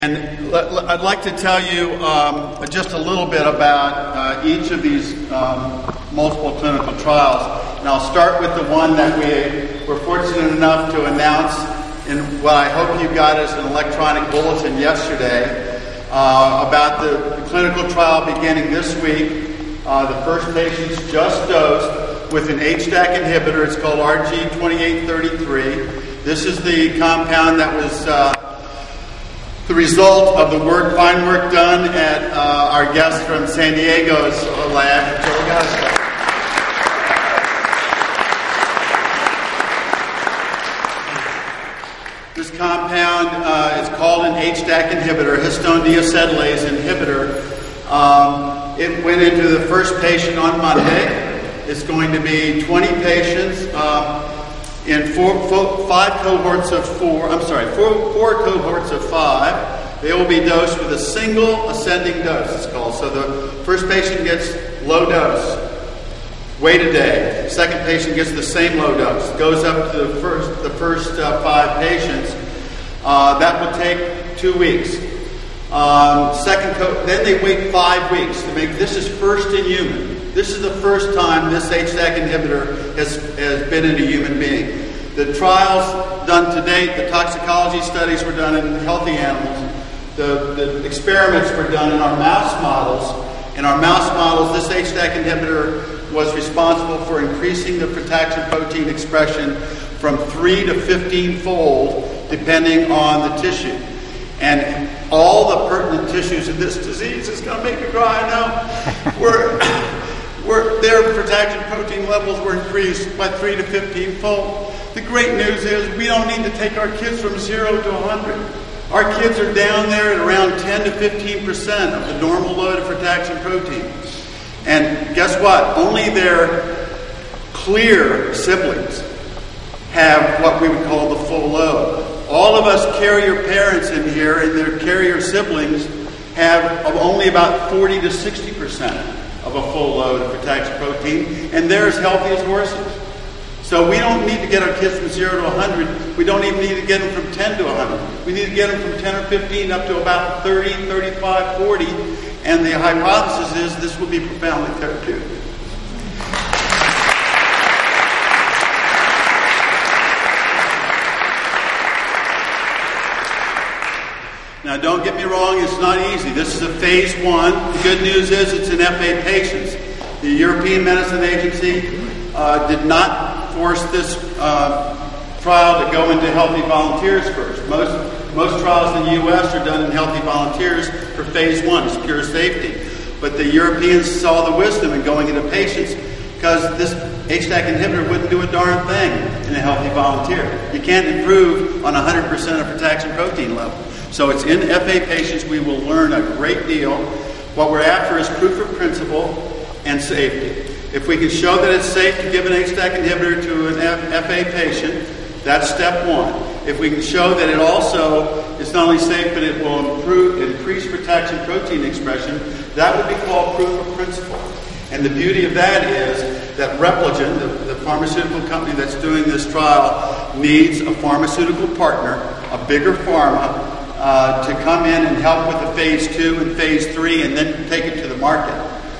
And I'd like to tell you just a little bit about each of these multiple clinical trials. And I'll start with the one that we were fortunate enough to announce in what I hope you got as an electronic bulletin yesterday about the clinical trial beginning this week. The first patient's just dosed with an HDAC inhibitor. It's called RG2833. This is the compound that was the result of the fine work done at our guest from San Diego's lab, Joe Gasco. This compound is called an HDAC inhibitor, histone deacetylase inhibitor. It went into the first patient on Monday. It's going to be 20 patients in four cohorts of 5. They will be dosed with a single ascending dose, it's called. So the first patient gets low dose, wait a day. Second patient gets the same low dose. Goes up to the first 5 patients. That will take 2 weeks. Then they wait 5 weeks to make. This is first in human. This is the first time this HDAC inhibitor has been in a human being. The trials done to date, the toxicology studies were done in healthy animals. The experiments were done in our mouse models. In our mouse models, this HDAC inhibitor was responsible for increasing the frataxin protein expression from 3 to 15-fold, depending on the tissue. And all the pertinent tissues in this disease is going to make me cry, I know. Their frataxin protein levels were increased by 3 to 15-fold. The great news is we don't need to take our kids from 0 to 100. Our kids are down there at around 10 to 15% of the normal load of frataxin protein. And guess what? Only their clear siblings have what we would call the full load. All of us carrier parents in here and their carrier siblings have only about 40 to 60% of a full load of frataxin protein, and they're as healthy as horses. So we don't need to get our kids from 0 to 100. We don't even need to get them from 10 to 100. We need to get them from 10 or 15 up to about 30, 35, 40. And the hypothesis is this will be profoundly therapeutic. Now, don't get me wrong, it's not easy. This is a phase 1. The good news is it's in FA patients. The European Medicine Agency did not force this trial to go into healthy volunteers first. Most trials in the U.S. are done in healthy volunteers for phase 1. It's pure safety. But the Europeans saw the wisdom in going into patients because this HDAC inhibitor wouldn't do a darn thing in a healthy volunteer. You can't improve on 100% of frataxin protein level. So it's in FA patients. We will learn a great deal. What we're after is proof of principle and safety. If we can show that it's safe to give an HDAC inhibitor to an FA patient, that's step 1. If we can show that it also is not only safe, but it will increase frataxin protein expression, that would be called proof of principle. And the beauty of that is that Repligen, the pharmaceutical company that's doing this trial, needs a pharmaceutical partner, a bigger pharma, to come in and help with the phase 2 and phase 3 and then take it to the market.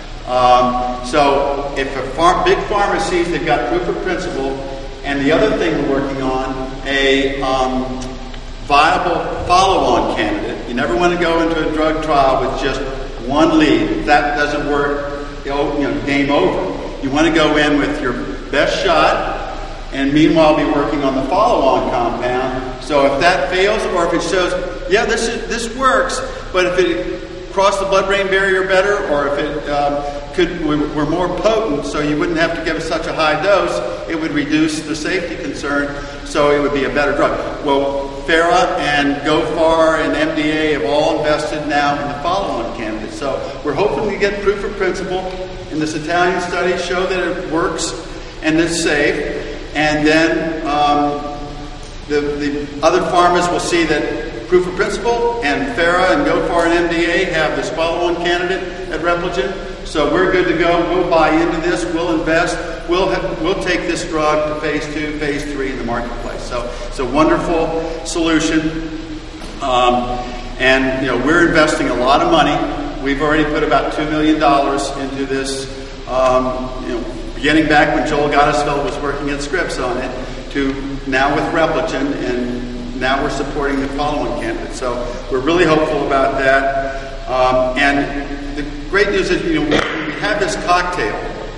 So if a big pharma sees they've got proof of principle, and the other thing we're working on, a viable follow-on candidate. You never want to go into a drug trial with just one lead. If that doesn't work, game over. You want to go in with your best shot, and meanwhile be working on the follow-on compound. So if that fails, or if it shows, yeah, this works, but if it crossed the blood-brain barrier better, or if it were more potent, so you wouldn't have to give it such a high dose, it would reduce the safety concern, so it would be a better drug. Well, FARA and GoFar and MDA have all invested now in the follow-on candidate. So we're hoping to get proof of principle in this Italian study, show that it works and it's safe, and then the other pharmas will see that proof of principle, and FARA and GoFar and MDA have this follow-on candidate at Repligen. So we're good to go. We'll buy into this. We'll invest. We'll take this drug to phase 2, phase 3 in the marketplace. So it's a wonderful solution. And we're investing a lot of money. We've already put about $2 million into this, beginning back when Joel Gottesfeld was working at Scripps on it, to now with Repligen, and now we're supporting the following candidates. So we're really hopeful about that. And the great news is, when we have this cocktail,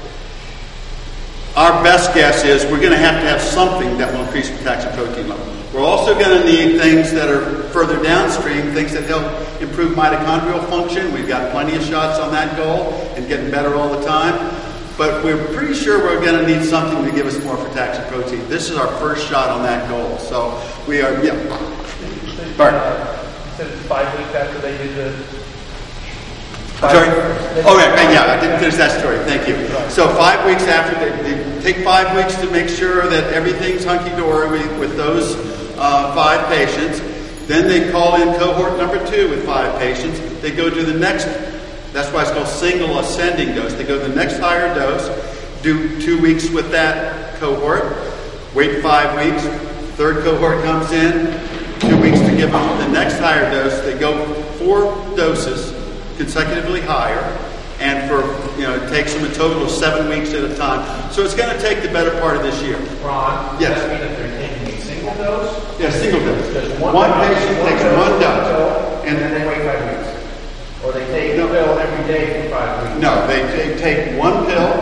our best guess is we're going to have something that will increase the frataxin protein level. We're also going to need things that are further downstream, things that help improve mitochondrial function. We've got plenty of shots on that goal and getting better all the time. But we're pretty sure we're going to need something to give us more frataxin protein. This is our first shot on that goal. So we are, Bart. You said it's 5 weeks after they did the... Sorry? Oh, yeah, I didn't finish that story. Thank you. So 5 weeks after, they take 5 weeks to make sure that everything's hunky-dory with those 5 patients. Then they call in cohort number 2 with 5 patients. They go to the next, that's why it's called single ascending dose. They go to the next higher dose, do 2 weeks with that cohort, wait 5 weeks, third cohort comes in, 2 weeks to give them the next higher dose. They go 4 doses, consecutively higher, and for it takes them a total of 7 weeks at a time. So it's going to take the better part of this year. Ron, yes. Does that mean that they're taking a single dose? Yeah, single dose. One patient takes one dose, and then they wait 5 weeks. Or they take a pill every day for 5 weeks. No, they take one pill,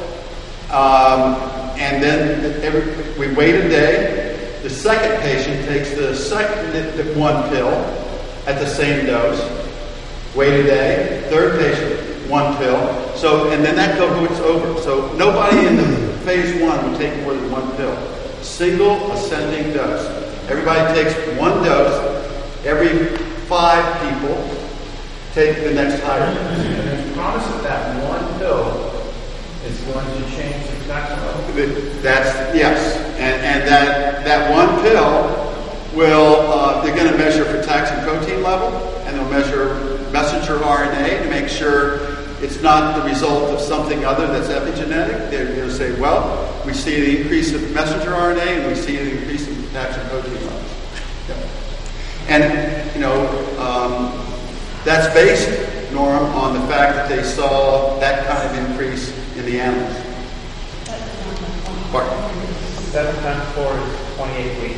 and then we wait a day. The second patient takes the one pill at the same dose. Wait a day. Third patient, one pill. So, and then that cohort's over. So nobody in the phase 1 will take more than one pill. Single ascending dose. Everybody takes one dose. Every 5 people take the next higher. And there's promise that one pill is going to change the frataxin level. Yes. And that one pill will, they're going to measure frataxin protein level, and they'll measure messenger RNA to make sure it's not the result of something other that's epigenetic. They're going to say, well, we see the increase of messenger RNA and we see the increase in frataxin protein levels. And, that's based, Norm, on the fact that they saw that kind of increase in the animals. Bart. 7 times 4 is 28 weeks.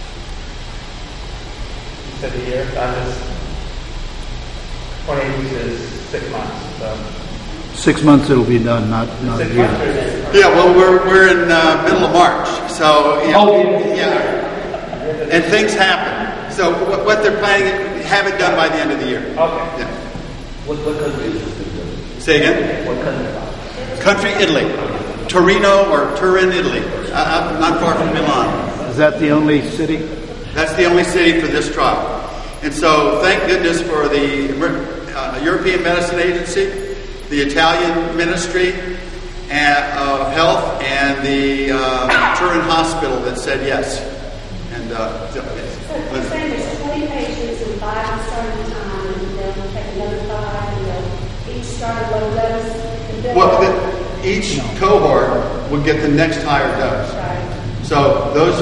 You said a year. That is 28 weeks is 6 months. So 6 months it'll be done, not a year. Yeah, well, we're in middle of March, so yeah, and things happen. So what they're planning, have it done by the end of the year. Okay. Yeah. What country is this? Say again. What country? Country, Italy, Torino or Turin, Italy. Not far from Milan. Is that the only city? That's the only city for this trial. And so thank goodness for the European Medicine Agency, the Italian Ministry of Health, and the Turin Hospital that said yes. And you're saying there's 20 patients and 5 starting time, and they'll take another 5, and they'll each start at one dose? Well, each cohort will get the next higher dose. Right. So those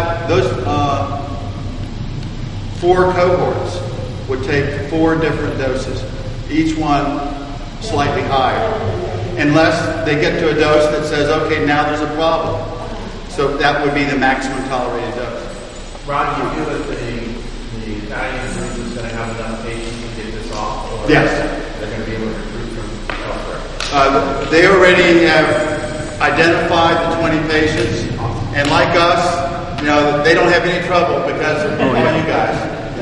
4 cohorts would take 4 different doses, each one slightly higher, unless they get to a dose that says, okay, now there's a problem. So that would be the maximum tolerated dose. Ron, do you feel that the Italian group is going to have enough patients to get this off? Or yes. They're going to be able to recruit from elsewhere? They already have identified the 20 patients, and like us, they don't have any trouble because of all you guys.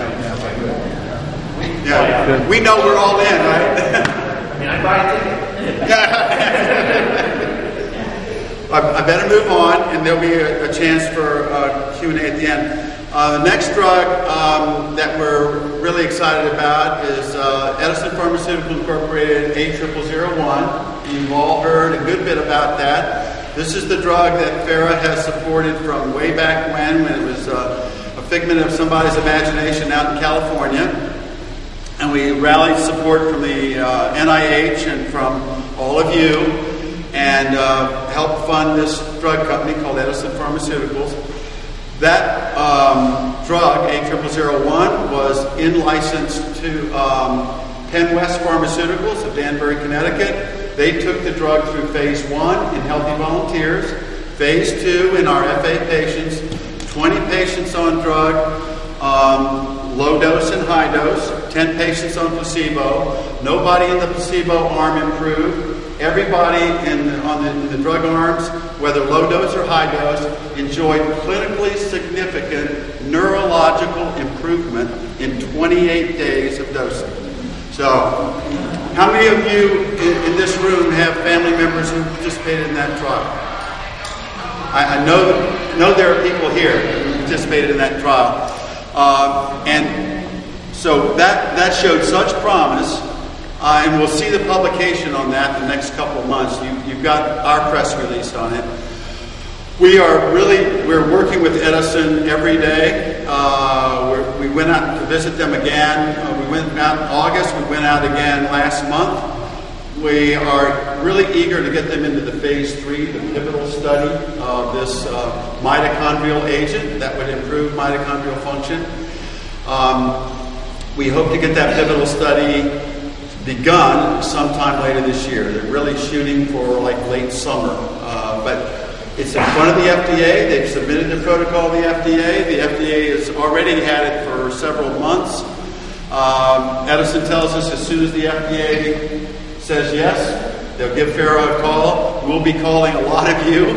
Yeah. We know we're all in, right? I mean, I buy a ticket. I better move on, and there'll be a chance for Q&A at the end. The next drug that we're really excited about is Edison Pharmaceutical Incorporated A0001. You've all heard a good bit about that. This is the drug that FARA has supported from way back when it was a figment of somebody's imagination out in California. And we rallied support from the NIH and from all of you, and helped fund this drug company called Edison Pharmaceuticals. That drug, A0001, was in-licensed to Penn West Pharmaceuticals of Danbury, Connecticut. They took the drug through phase 1 in healthy volunteers, phase 2 in our FA patients, 20 patients on drug, low dose and high dose, 10 patients on placebo. Nobody in the placebo arm improved. Everybody on the drug arms, whether low dose or high dose, enjoyed clinically significant neurological improvement in 28 days of dosing. So, how many of you in this room have family members who participated in that trial? I know there are people here who participated in that trial. And so that showed such promise. And we'll see the publication on that in the next couple of months. You've got our press release on it. We're working with Edison every day. We went out to visit them again. We went out in August. We went out again last month. We are really eager to get them into the phase 3, the pivotal study of this mitochondrial agent that would improve mitochondrial function. We hope to get that pivotal study begun sometime later this year. They're really shooting for like late summer. But it's in front of the FDA. They've submitted the protocol to the FDA. The FDA has already had it for several months. Edison tells us as soon as the FDA says yes, they'll give Pharaoh a call. We'll be calling a lot of you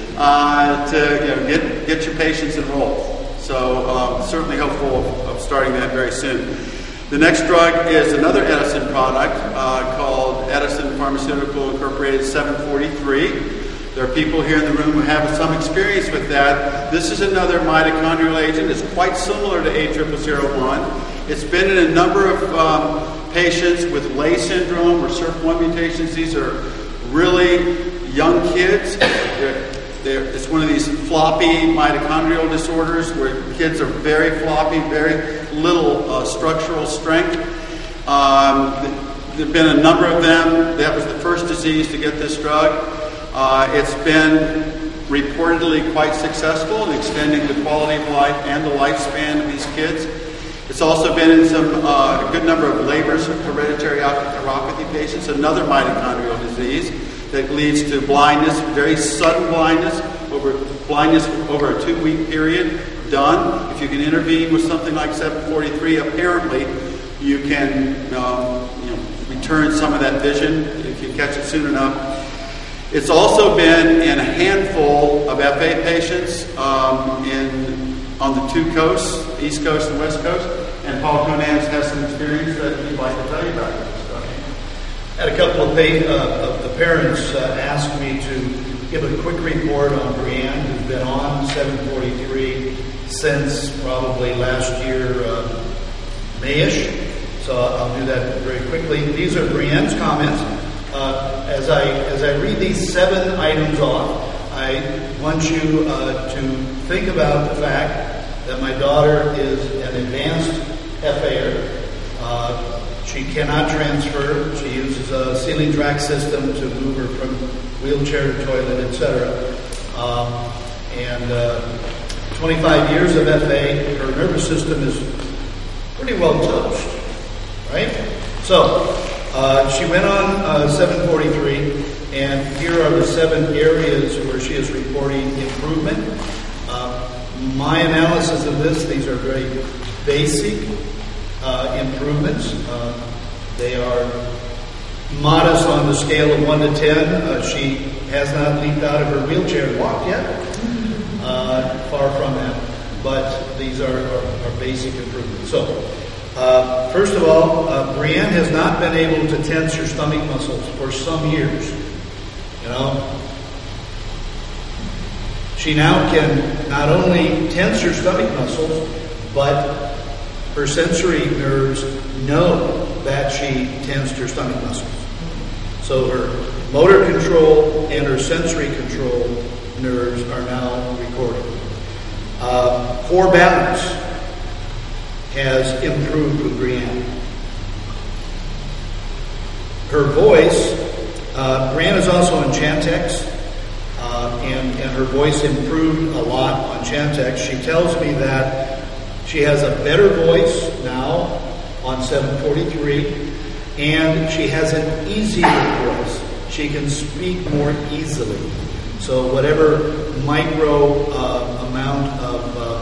to get your patients enrolled. So certainly hopeful of starting that very soon. The next drug is another Edison product called Edison Pharmaceutical Incorporated 743. There are people here in the room who have some experience with that. This is another mitochondrial agent. It's quite similar to A0001. It's been in a number of patients with Leigh syndrome or SERP1 mutations. These are really young kids. It's one of these floppy mitochondrial disorders where kids are very floppy, very little structural strength. There have been a number of them. That was the first disease to get this drug. It's been reportedly quite successful in extending the quality of life and the lifespan of these kids. It's also been in a good number of Leber's hereditary neuropathy patients, another mitochondrial disease that leads to blindness, very sudden blindness over a 2-week period. Done. If you can intervene with something like 743, apparently you can return some of that vision if you catch it soon enough. It's also been in a handful of FA patients on the 2 coasts, East Coast and West Coast, and Paul Conans has some experience that he'd like to tell you about this stuff. Had a couple of the parents asked me to give a quick report on Brianne, who's been on 743 since probably last year, May-ish. So I'll do that very quickly. These are Brianne's comments. As I read these 7 items off, I want you to think about the fact that my daughter is an advanced FA'er. She cannot transfer. She uses a ceiling track system to move her from wheelchair to toilet, etc. And 25 years of FA, her nervous system is pretty well touched, right? So she went on 743, and here are the 7 areas where she is reporting improvement. My analysis of this, these are very basic improvements. They are modest on the scale of 1 to 10. She has not leaped out of her wheelchair and walked yet. Far from that. But these are basic improvements. So, first of all, Brianne has not been able to tense her stomach muscles for some years. She now can not only tense her stomach muscles, but her sensory nerves know that she tensed her stomach muscles. So her motor control and her sensory control nerves are now recorded. Core balance has improved with Brianne. Her voice, Brianne is also in Chantix, and her voice improved a lot on Chantix. She tells me that she has a better voice now on 743, and she has an easier voice. She can speak more easily. So whatever micro amount of,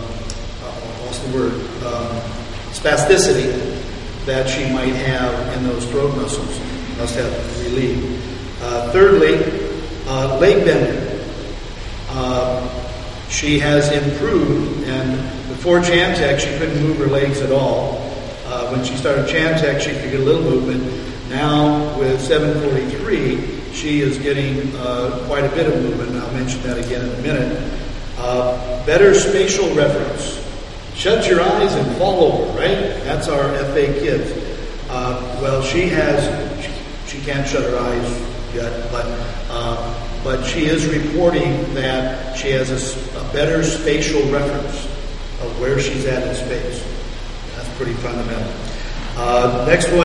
spasticity that she might have in those throat muscles must have relieved. Thirdly, leg bending. She has improved, and before Chantix, she couldn't move her legs at all. When she started Chantix, she could get a little movement. Now, with 743, she is getting quite a bit of movement. I'll mention that again in a minute. Better spatial reference. Shut your eyes and fall over, right? That's our FA Kids. Well, she can't shut her eyes yet, but she is reporting that she has a better spatial reference of where she's at in space. That's pretty fundamental. Next one.